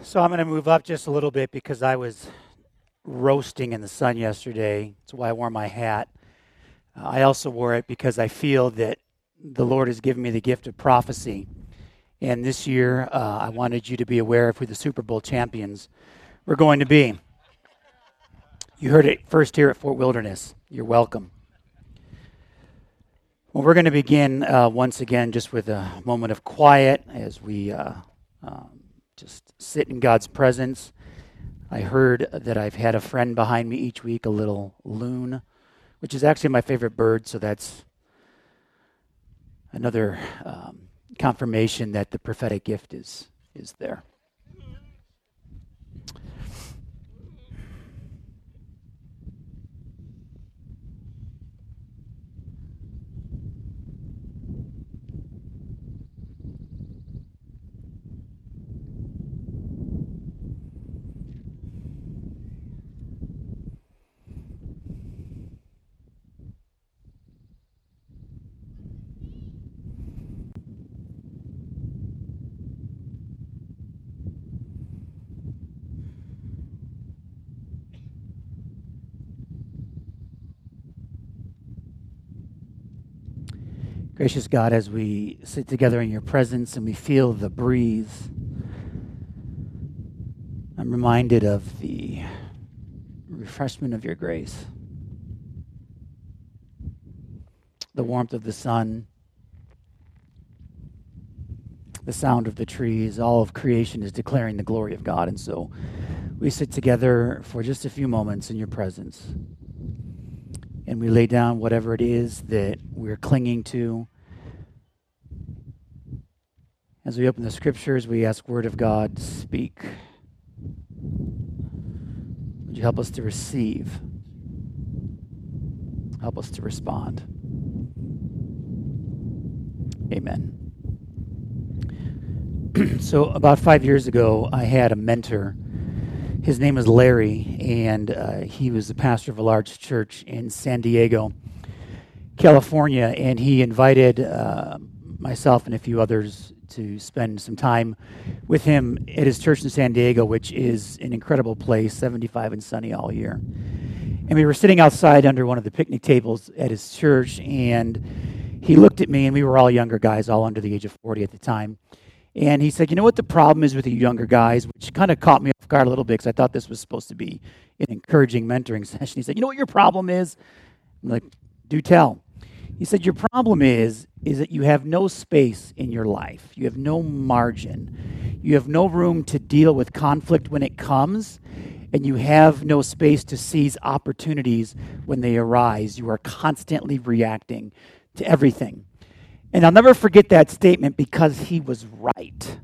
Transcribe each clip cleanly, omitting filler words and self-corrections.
So I'm going to move up just a little bit because I was roasting in the sun yesterday. That's why I wore my hat. I also wore it because I feel that the Lord has given me the gift of prophecy. And this year, I wanted you to be aware of who the Super Bowl champions were going to be. You heard it first here at Fort Wilderness. You're welcome. Well, we're going to begin once again just with a moment of quiet as we just sit in God's presence. I heard that I've had a friend behind me each week, a little loon, which is actually my favorite bird, so that's another confirmation that the prophetic gift is there. Gracious God, as we sit together in your presence and we feel the breeze, I'm reminded of the refreshment of your grace, the warmth of the sun, the sound of the trees. All of creation is declaring the glory of God. And so we sit together for just a few moments in your presence. And we lay down whatever it is that we're clinging to. As we open the scriptures, we ask, Word of God, speak. Would you help us to receive? Help us to respond. Amen. So about 5 years ago, I had a mentor. His name was Larry, and he was the pastor of a large church in San Diego, California, and he invited myself and a few others to spend some time with him at his church in San Diego, which is an incredible place, 75 and sunny all year. And we were sitting outside under one of the picnic tables at his church, and he looked at me, and we were all younger guys, all under the age of 40 at the time. And he said, you know what the problem is with you younger guys, which kind of caught me off guard a little bit because I thought this was supposed to be an encouraging mentoring session. He said, you know what your problem is? I'm like, do tell. He said, your problem is that you have no space in your life. You have no margin. You have no room to deal with conflict when it comes, and you have no space to seize opportunities when they arise. You are constantly reacting to everything. And I'll never forget that statement because he was right.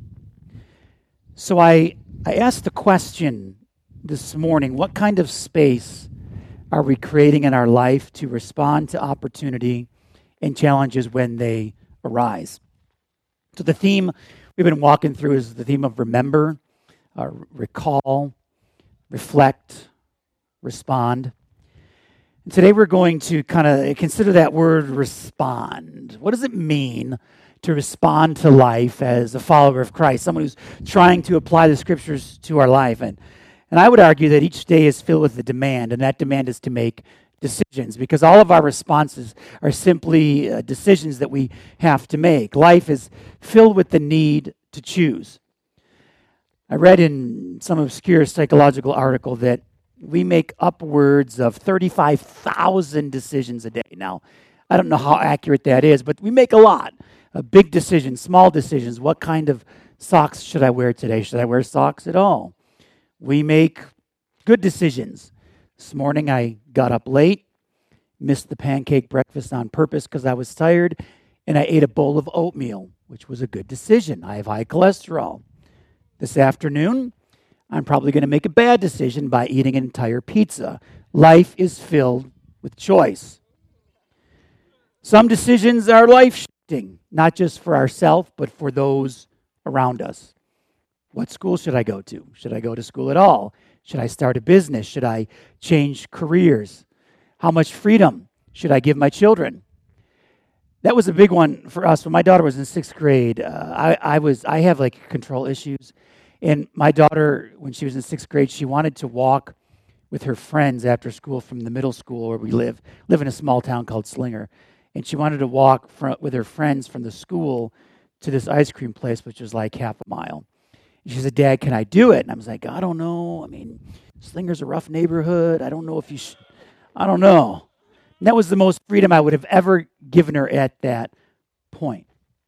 So I asked the question this morning, what kind of space are we creating in our life to respond to opportunity and challenges when they arise? So the theme we've been walking through is the theme of remember, recall, reflect, respond. And today we're going to kind of consider that word respond. What does it mean to respond to life as a follower of Christ, someone who's trying to apply the scriptures to our life? And I would argue that each day is filled with a demand, and that demand is to make decisions, because all of our responses are simply decisions that we have to make. Life is filled with the need to choose. I read in some obscure psychological article that we make upwards of 35,000 decisions a day. Now, I don't know how accurate that is, but we make a lot. Big decisions, small decisions. What kind of socks should I wear today? Should I wear socks at all? We make good decisions. This morning I got up late, missed the pancake breakfast on purpose because I was tired, and I ate a bowl of oatmeal, which was a good decision. I have high cholesterol. This afternoon, I'm probably going to make a bad decision by eating an entire pizza. Life is filled with choice. Some decisions are life-shifting, not just for ourselves, but for those around us. What school should I go to? Should I go to school at all? Should I start a business? Should I change careers? How much freedom should I give my children? That was a big one for us. When my daughter was in 6th grade, I have like control issues. And my daughter, when she was in 6th grade, she wanted to walk with her friends after school from the middle school where we live in a small town called Slinger. And she wanted to walk with her friends from the school to this ice cream place, which was like half a mile. And she said, Dad, can I do it? And I was like, I don't know. I mean, Slinger's a rough neighborhood. I don't know if you should. I don't know. And that was the most freedom I would have ever given her at that point.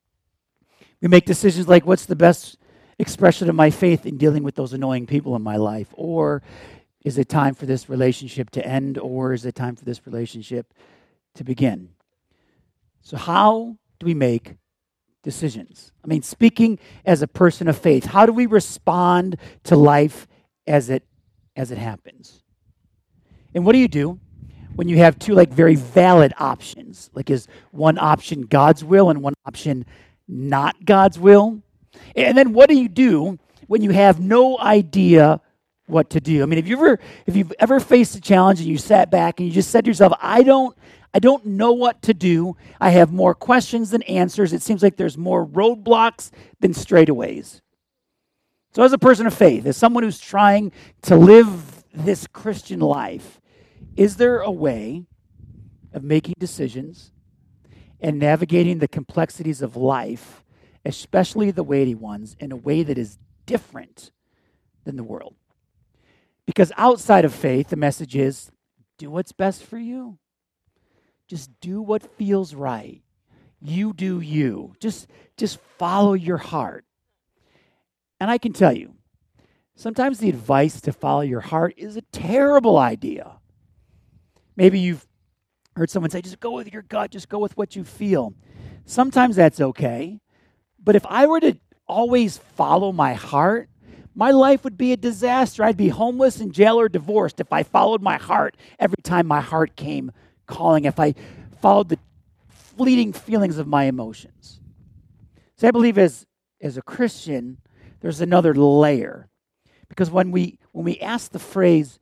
We make decisions like, what's the best expression of my faith in dealing with those annoying people in my life? Or is it time for this relationship to end? Or is it time for this relationship to begin? So how do we make decisions? I mean, speaking as a person of faith, how do we respond to life as it happens? And what do you do when you have two very valid options? Like, is one option God's will and one option not God's will? And then what do you do when you have no idea what to do? I mean, if you've ever faced a challenge and you sat back and you just said to yourself, I don't know what to do. I have more questions than answers. It seems like there's more roadblocks than straightaways. So as a person of faith, as someone who's trying to live this Christian life, is there a way of making decisions and navigating the complexities of life, especially the weighty ones, in a way that is different than the world? Because outside of faith, the message is, do what's best for you. Just do what feels right. You do you. Just follow your heart. And I can tell you, sometimes the advice to follow your heart is a terrible idea. Maybe you've heard someone say, just go with your gut, just go with what you feel. Sometimes that's okay. But if I were to always follow my heart, my life would be a disaster. I'd be homeless, in jail, or divorced if I followed my heart every time my heart came calling, if I followed the fleeting feelings of my emotions. So I believe as a Christian, there's another layer. Because when we ask the phrase,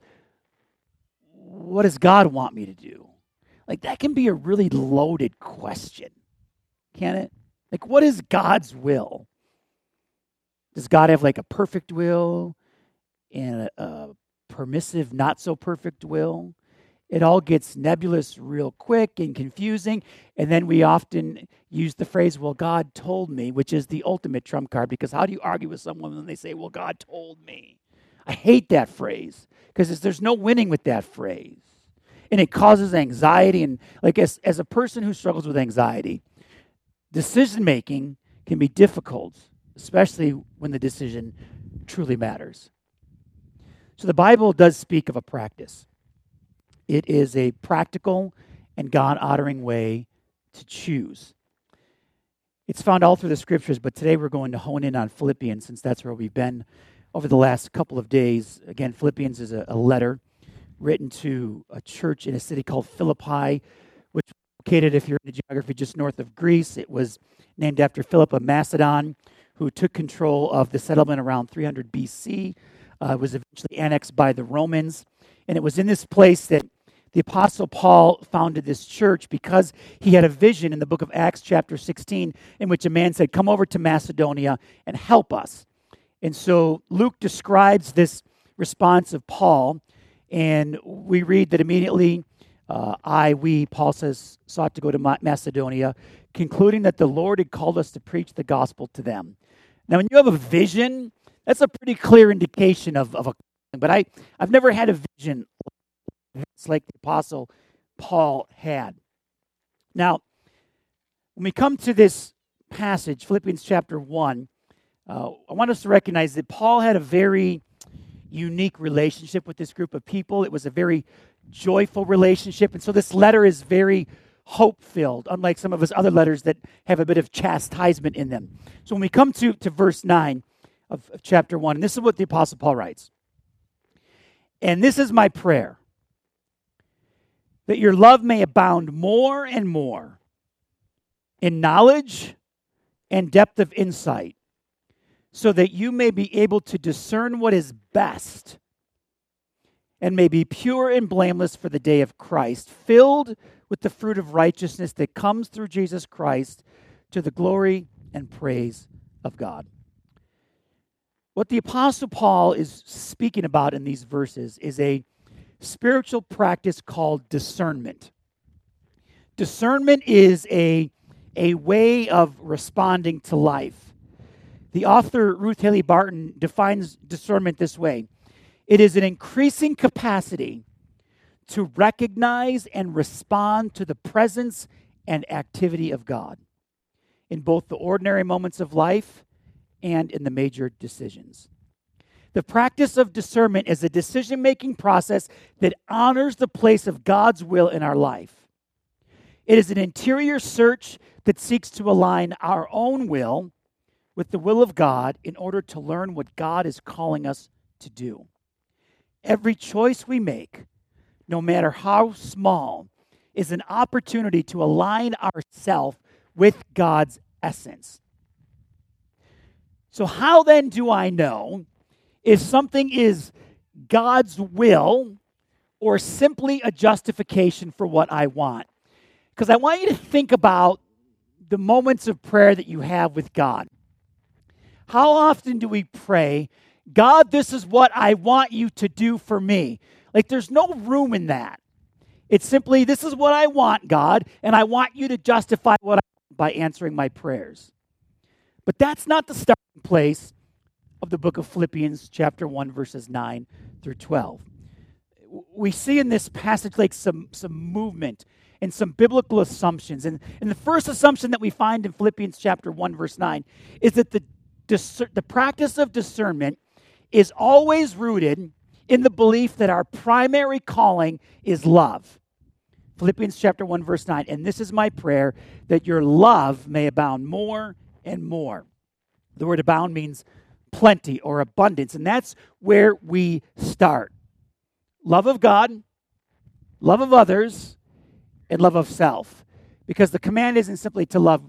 what does God want me to do? Like, that can be a really loaded question, can it? Like, what is God's will? Does God have a perfect will and a permissive, not so perfect will? It all gets nebulous real quick and confusing. And then we often use the phrase, well, God told me, which is the ultimate trump card, because how do you argue with someone when they say, well, God told me? I hate that phrase because there's no winning with that phrase. And it causes anxiety. And as a person who struggles with anxiety, decision-making can be difficult, especially when the decision truly matters. So the Bible does speak of a practice. It is a practical and God-honoring way to choose. It's found all through the Scriptures, but today we're going to hone in on Philippians, since that's where we've been over the last couple of days. Again, Philippians is a letter written to a church in a city called Philippi, which is located, if you're in the geography, just north of Greece. It was named after Philip of Macedon, who took control of the settlement around 300 BC. It was eventually annexed by the Romans. And it was in this place that the Apostle Paul founded this church, because he had a vision in the book of Acts chapter 16 in which a man said, come over to Macedonia and help us. And so Luke describes this response of Paul, and we read that immediately Paul says, sought to go to Macedonia, concluding that the Lord had called us to preach the gospel to them. Now, when you have a vision, that's a pretty clear indication of a, but I've never had a vision it's like the Apostle Paul had. Now, when we come to this passage, Philippians chapter 1, I want us to recognize that Paul had a very unique relationship with this group of people. It was a very joyful relationship, and so this letter is very hope-filled, unlike some of his other letters that have a bit of chastisement in them. So when we come to verse 9 of chapter 1, and this is what the Apostle Paul writes, and this is my prayer, that your love may abound more and more in knowledge and depth of insight, so that you may be able to discern what is best and may be pure and blameless for the day of Christ, filled with the fruit of righteousness that comes through Jesus Christ, to the glory and praise of God. What the Apostle Paul is speaking about in these verses is a spiritual practice called discernment. Discernment is a way of responding to life. The author Ruth Haley Barton defines discernment this way. It is an increasing capacity to recognize and respond to the presence and activity of God in both the ordinary moments of life and in the major decisions. The practice of discernment is a decision-making process that honors the place of God's will in our life. It is an interior search that seeks to align our own will with the will of God in order to learn what God is calling us to do. Every choice we make, no matter how small, is an opportunity to align ourselves with God's essence. So how then do I know if something is God's will or simply a justification for what I want? Because I want you to think about the moments of prayer that you have with God. How often do we pray, God, this is what I want you to do for me? Like there's no room in that. It's simply, this is what I want, God, and I want you to justify what I want by answering my prayers. But that's not the starting place of the book of Philippians chapter 1, verses 9 through 12. We see in this passage like some movement and some biblical assumptions. And the first assumption that we find in Philippians chapter 1, verse 9 is that the practice of discernment is always rooted in the belief that our primary calling is love. Philippians chapter 1, verse 9, and this is my prayer, that your love may abound more and more. The word abound means plenty or abundance, and that's where we start. Love of God, love of others, and love of self. Because the command isn't simply to love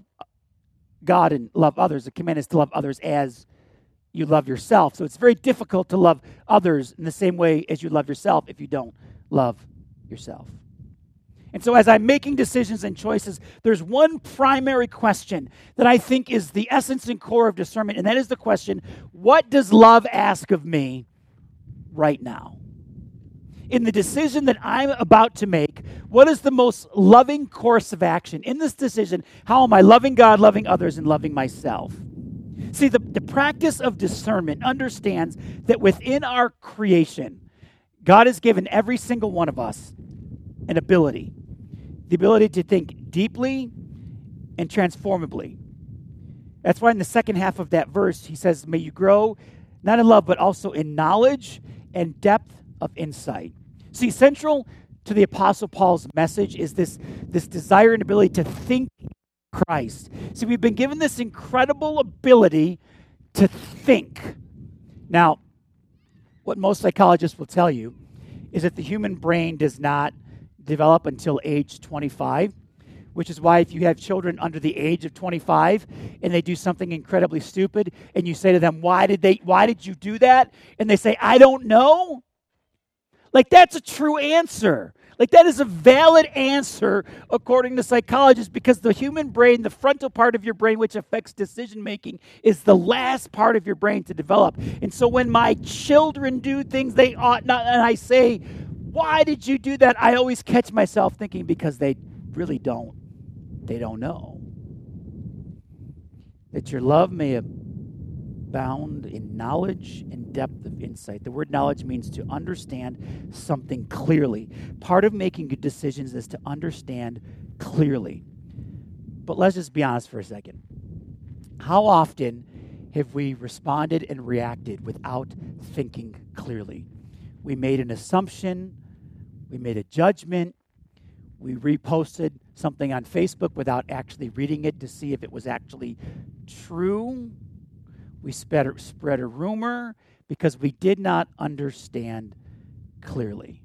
God and love others. The command is to love others as you love yourself. So it's very difficult to love others in the same way as you love yourself if you don't love yourself. And so as I'm making decisions and choices, there's one primary question that I think is the essence and core of discernment, and that is the question, what does love ask of me right now? In the decision that I'm about to make, what is the most loving course of action? In this decision, how am I loving God, loving others, and loving myself? See, the practice of discernment understands that within our creation, God has given every single one of us an ability. The ability to think deeply and transformably. That's why in the second half of that verse, he says, may you grow not in love, but also in knowledge and depth of insight. See, central to the Apostle Paul's message is this desire and ability to think Christ. See, we've been given this incredible ability to think. Now, what most psychologists will tell you is that the human brain does not develop until age 25, which is why if you have children under the age of 25 and they do something incredibly stupid and you say to them, why did you do that? And they say, I don't know. Like that's a true answer. Like that is a valid answer according to psychologists because the human brain, the frontal part of your brain which affects decision making is the last part of your brain to develop. And so when my children do things they ought not, and I say, why did you do that? I always catch myself thinking because they really don't. They don't know. That your love may abound in knowledge and depth of insight. The word knowledge means to understand something clearly. Part of making good decisions is to understand clearly. But let's just be honest for a second. How often have we responded and reacted without thinking clearly? We made an assumption. We made a judgment. We reposted something on Facebook without actually reading it to see if it was actually true. We spread a rumor because we did not understand clearly.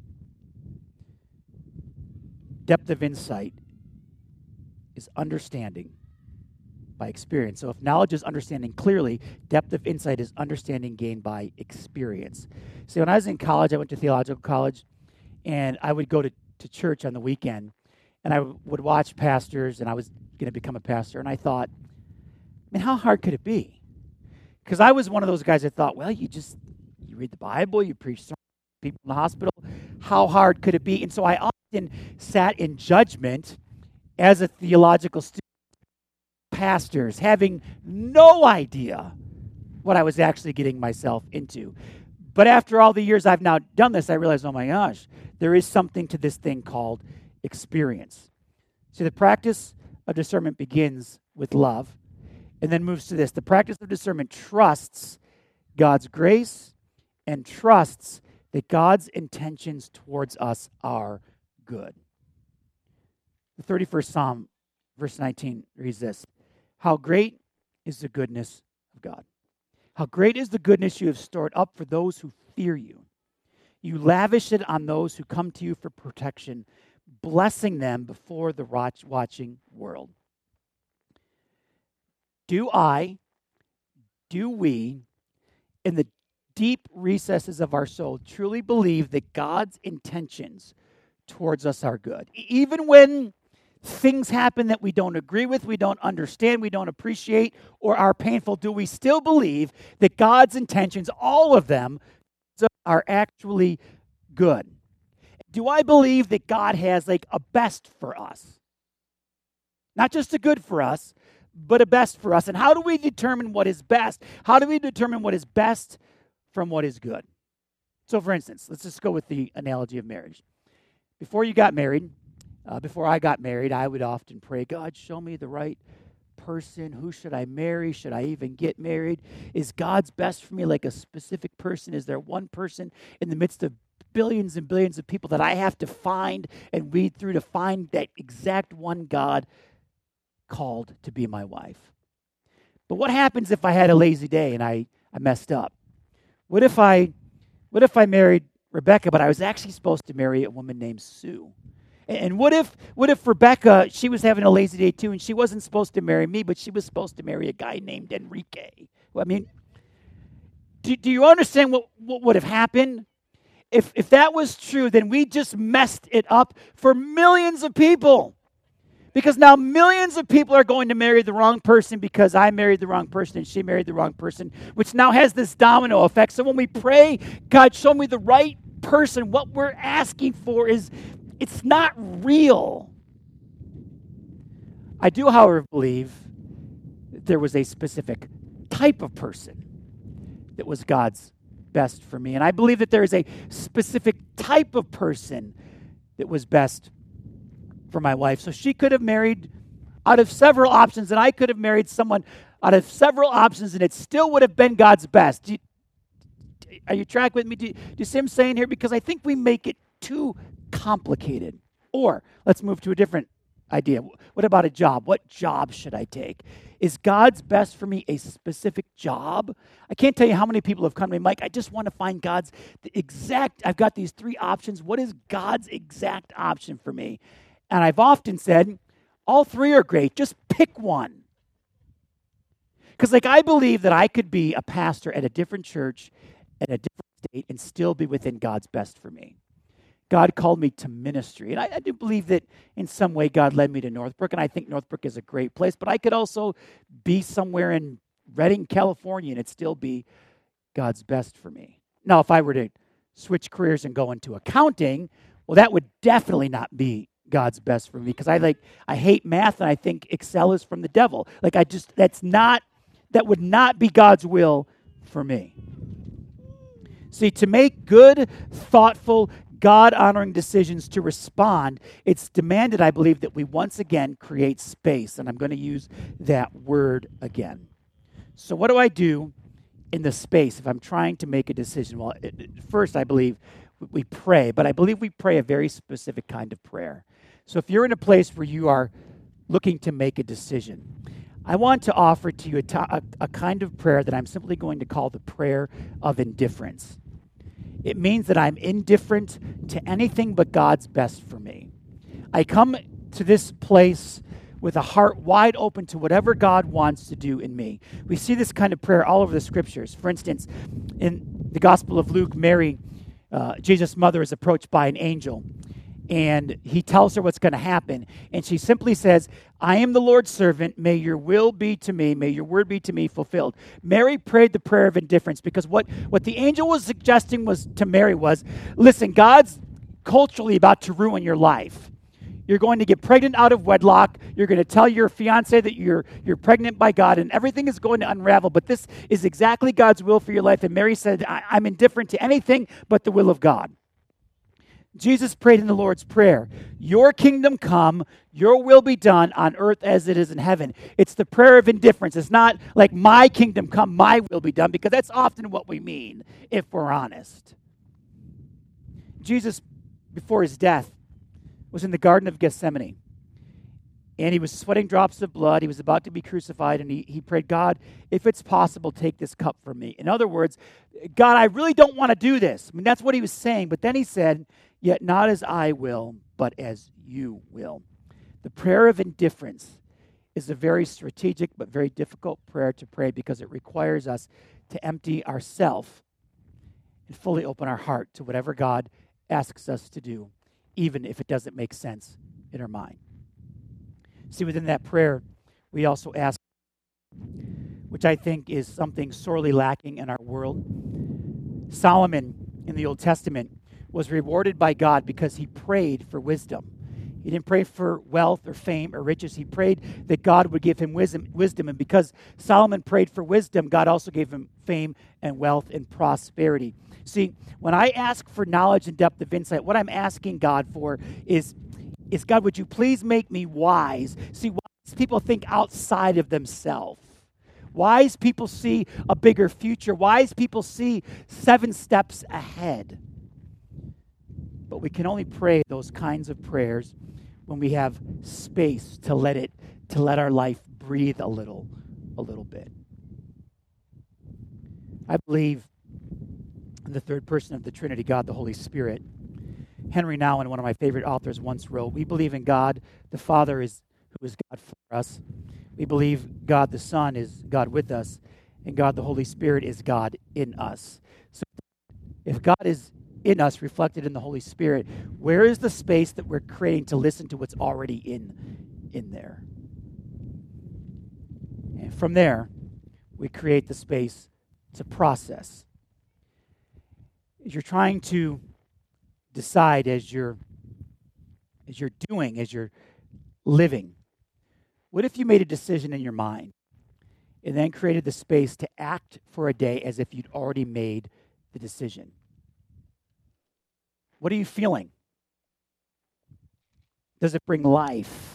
Depth of insight is understanding by experience. So if knowledge is understanding clearly, depth of insight is understanding gained by experience. See, when I was in college, I went to theological college, and I would go to church on the weekend, and I would watch pastors, and I was going to become a pastor, and I thought, man, how hard could it be? Because I was one of those guys that thought, well, you read the Bible, you preach to people in the hospital. How hard could it be? And so I often sat in judgment as a theological student, pastors, having no idea what I was actually getting myself into. But after all the years I've now done this, I realized, oh my gosh, there is something to this thing called experience. See, the practice of discernment begins with love and then moves to this. The practice of discernment trusts God's grace and trusts that God's intentions towards us are good. The 31st Psalm, verse 19, reads this: How great is the goodness of God. How great is the goodness you have stored up for those who fear you. You lavish it on those who come to you for protection, blessing them before the watching world. Do we, in the deep recesses of our soul, truly believe that God's intentions towards us are good? Even when things happen that we don't agree with, we don't understand, we don't appreciate, or are painful, do we still believe that God's intentions, all of them, are actually good? Do I believe that God has like a best for us? Not just a good for us, but a best for us. And how do we determine what is best? How do we determine what is best from what is good? So for instance, let's just go with the analogy of marriage. Before I got married, I would often pray, God, show me the right person. Who should I marry? Should I even get married? Is God's best for me like a specific person? Is there one person in the midst of billions and billions of people that I have to find and weed through to find that exact one God called to be my wife? But what happens if I had a lazy day and I messed up? What if I married Rebecca, but I was actually supposed to marry a woman named Sue? And what if Rebecca, she was having a lazy day too, and she wasn't supposed to marry me, but she was supposed to marry a guy named Enrique? Well, I mean, do you understand what would have happened? If that was true, then we just messed it up for millions of people. Because now millions of people are going to marry the wrong person because I married the wrong person and she married the wrong person, which now has this domino effect. So when we pray, God, show me the right person, what we're asking for is, it's not real. I do, however, believe that there was a specific type of person that was God's best for me. And I believe that there is a specific type of person that was best for my wife. So she could have married out of several options, and I could have married someone out of several options, and it still would have been God's best. Are you tracking with me? Do you see what I'm saying here? Because I think we make it too complicated. Or let's move to a different idea. What about a job? What job should I take? Is God's best for me a specific job? I can't tell you how many people have come to me, Mike, I just want to find God's exact, I've got these three options. What is God's exact option for me? And I've often said, all three are great. Just pick one. Because I believe that I could be a pastor at a different church, at a different state, and still be within God's best for me. God called me to ministry. And I do believe that in some way God led me to Northbrook, and I think Northbrook is a great place, but I could also be somewhere in Redding, California, and it'd still be God's best for me. Now, if I were to switch careers and go into accounting, well, that would definitely not be God's best for me, because I hate math, and I think Excel is from the devil. That would not be God's will for me. See, to make good, thoughtful, God-honoring decisions to respond, it's demanded, I believe, that we once again create space. And I'm going to use that word again. So what do I do in the space if I'm trying to make a decision? Well, first, I believe we pray, but I believe we pray a very specific kind of prayer. So if you're in a place where you are looking to make a decision, I want to offer to you a kind of prayer that I'm simply going to call the prayer of indifference. It means that I'm indifferent to anything but God's best for me. I come to this place with a heart wide open to whatever God wants to do in me. We see this kind of prayer all over the scriptures. For instance, in the Gospel of Luke, Mary, Jesus' mother, is approached by an angel. And he tells her what's going to happen. And she simply says, I am the Lord's servant. May your will be to me. May your word be to me fulfilled. Mary prayed the prayer of indifference because what the angel was suggesting was to Mary was, listen, God's culturally about to ruin your life. You're going to get pregnant out of wedlock. You're going to tell your fiance that you're pregnant by God, and everything is going to unravel. But this is exactly God's will for your life. And Mary said, I'm indifferent to anything but the will of God. Jesus prayed in the Lord's Prayer, your kingdom come, your will be done on earth as it is in heaven. It's the prayer of indifference. It's not like my kingdom come, my will be done, because that's often what we mean if we're honest. Jesus, before his death, was in the Garden of Gethsemane, and he was sweating drops of blood. He was about to be crucified, and he prayed, God, if it's possible, take this cup from me. In other words, God, I really don't want to do this. I mean, that's what he was saying, but then he said, yet not as I will, but as you will. The prayer of indifference is a very strategic but very difficult prayer to pray because it requires us to empty ourselves and fully open our heart to whatever God asks us to do, even if it doesn't make sense in our mind. See, within that prayer, we also ask, which I think is something sorely lacking in our world. Solomon in the Old Testament was rewarded by God because he prayed for wisdom. He didn't pray for wealth or fame or riches. He prayed that God would give him wisdom. And because Solomon prayed for wisdom, God also gave him fame and wealth and prosperity. See, when I ask for knowledge and depth of insight, what I'm asking God for is God, would you please make me wise? See, wise people think outside of themselves. Wise people see a bigger future. Wise people see 7 steps ahead. But we can only pray those kinds of prayers when we have space to let our life breathe a little bit. I believe in the third person of the Trinity, God the Holy Spirit. Henry Nouwen, one of my favorite authors, once wrote, we believe in God the Father who is God for us. We believe God the Son is God with us, and God the Holy Spirit is God in us. So if God is in us, reflected in the Holy Spirit, where is the space that we're creating to listen to what's already in there? And from there, we create the space to process. As you're trying to decide, as you're living, what if you made a decision in your mind and then created the space to act for a day as if you'd already made the decision? What are you feeling? Does it bring life?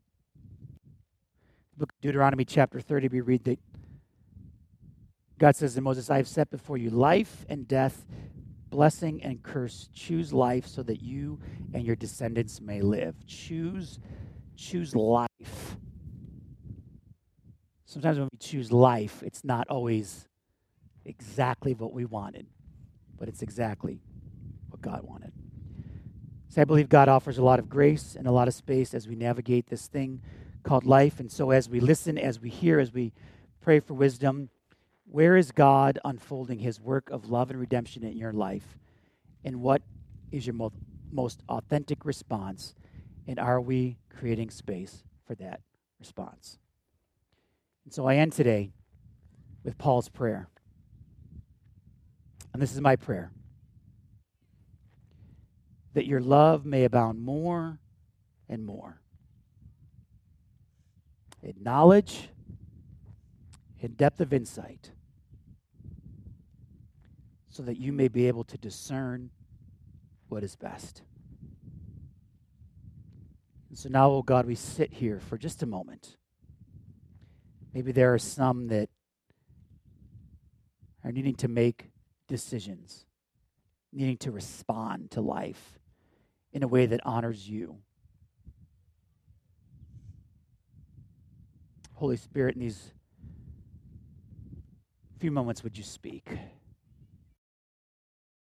Book of Deuteronomy chapter 30, we read that God says to Moses, I have set before you life and death, blessing and curse. Choose life so that you and your descendants may live. Choose life. Sometimes when we choose life, it's not always exactly what we wanted, but it's exactly what God wanted. So I believe God offers a lot of grace and a lot of space as we navigate this thing called life. And so as we listen, as we hear, as we pray for wisdom, where is God unfolding his work of love and redemption in your life? And what is your most authentic response? And are we creating space for that response? And so I end today with Paul's prayer. And this is my prayer. That your love may abound more and more in knowledge, in depth of insight, so that you may be able to discern what is best. And so now, oh God, we sit here for just a moment. Maybe there are some that are needing to make decisions, needing to respond to life in a way that honors you. Holy Spirit, in these few moments, would you speak?